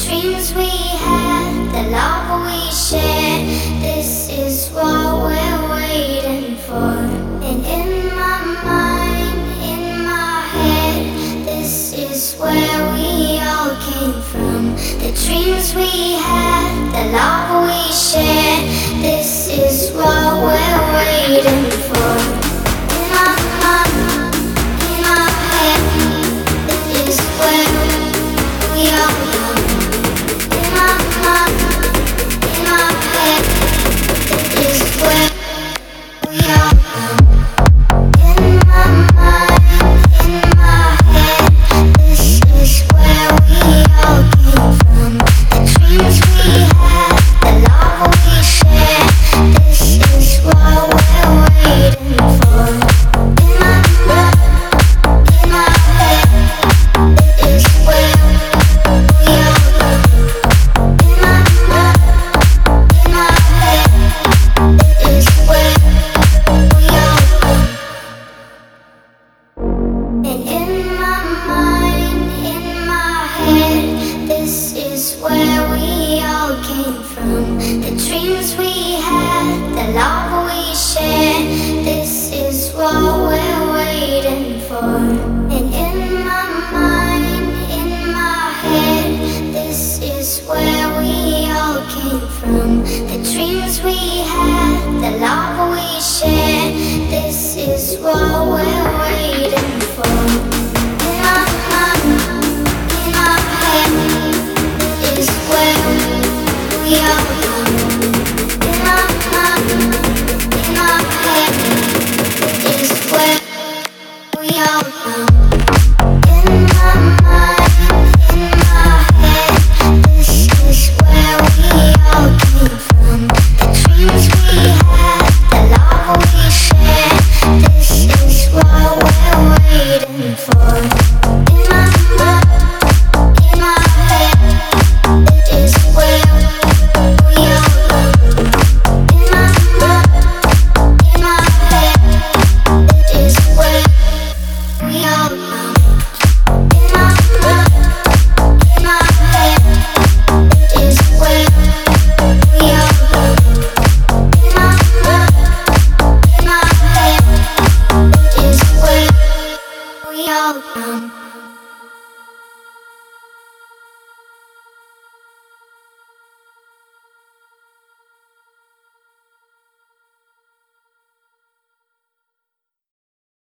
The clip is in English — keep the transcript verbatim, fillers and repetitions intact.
dreams we had, the love we shared. This is what we're waiting for. And in my mind, in my head, this is where we all came from. The dreams we had, the love we shared. This is what we're waiting for. In my mind, in my head, this is where we all come. In my mind, in my head, this is where we all come. In my mind, in my head, this is where we all came from. The dreams we had, the love we shared. This is what we're waiting for. In my mind, in my head, this is where we all come. In my mind, in my head, this is where we all come. And in my mind, in my head, this is where we all came from. The dreams we had, the love